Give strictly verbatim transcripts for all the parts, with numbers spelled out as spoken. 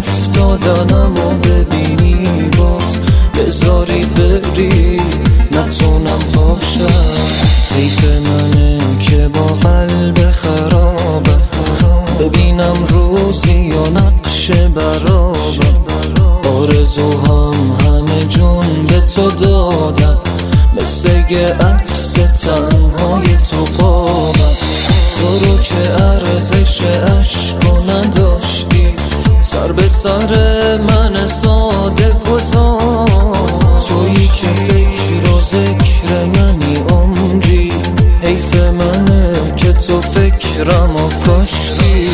افتادنمو ببینی باز بذاری بری نتونم باشم. حیف منه که با قلب خرابه ببینم روزی یا نقش برابه. آرزوهام همه جون به تو دادم مثل یه عکس تنهای تو قابم. تو رو که ارزش عشقو نداشتی سر به سر من ساده گذار. تویی که فکر و ذکر منی عمری، حیف منه که تو فکرمو کاشتی.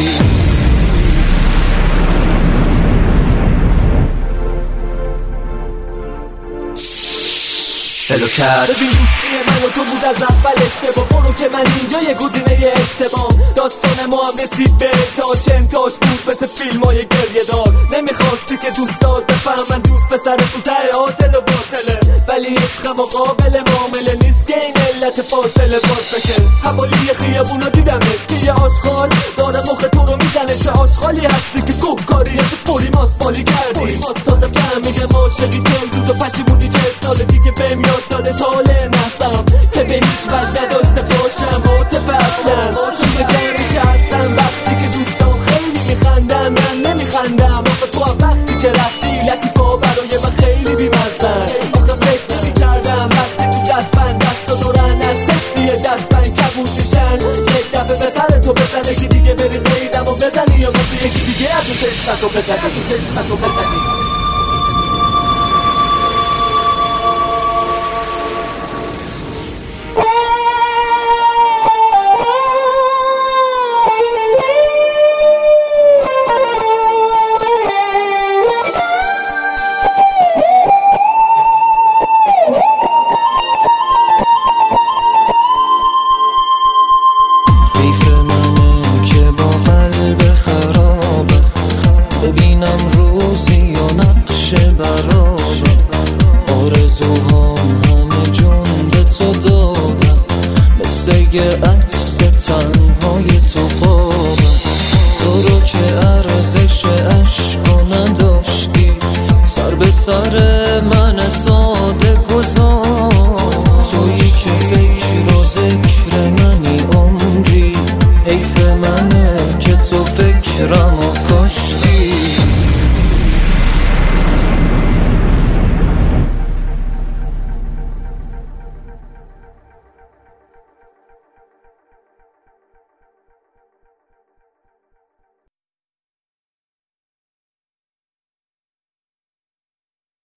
سلو کرد ببین دوستی من و تو بود از اول اشتباه. برو که من اینجا یه گزینه اشتباه. داستان ما هم رسید به تا چنتاش بود مثل فیلم های گریه دار. نمیخواستی که دوستات بفهمن دوست پسر تو ته آتل و باطله، ولی عشقم و قابل معامله نیست که این علت فاصله باز بشه. حوالی خیابونا دیدمه توی آشغال داره مخ تو رو میزنه. چه آشغالی هستی که گوه کاری تو پوری ماست مالی کردی. تازه فهمیدم عاشقی که امروز و پشی بودی چه سال دیگه بهم یاد داده تاله نستم که به هیچ وجه نداشته باشم متفصلن توی جمعی که هستم. وقتی که دوستان خیلی میخندم من نمیخندم. آخه تو هم وقتی که رفتی لطیفا برای من خیلی بیمزن. آخه فکر نمیکردم وقتی تو دست بند دست و دورن از سختی دست بند کبود میشن. یک دفعه به سر تو بزنه که دیگه بری غیرم و بزنی یا مثل یکی دیگه از اون چشمت رو بزنی چشمت رو بزنی. آرزوهام همه جون به تو دادم مثل یه عکس تنهای تو قابم. تو رو که ارزش عشقو نداشتی سر به سر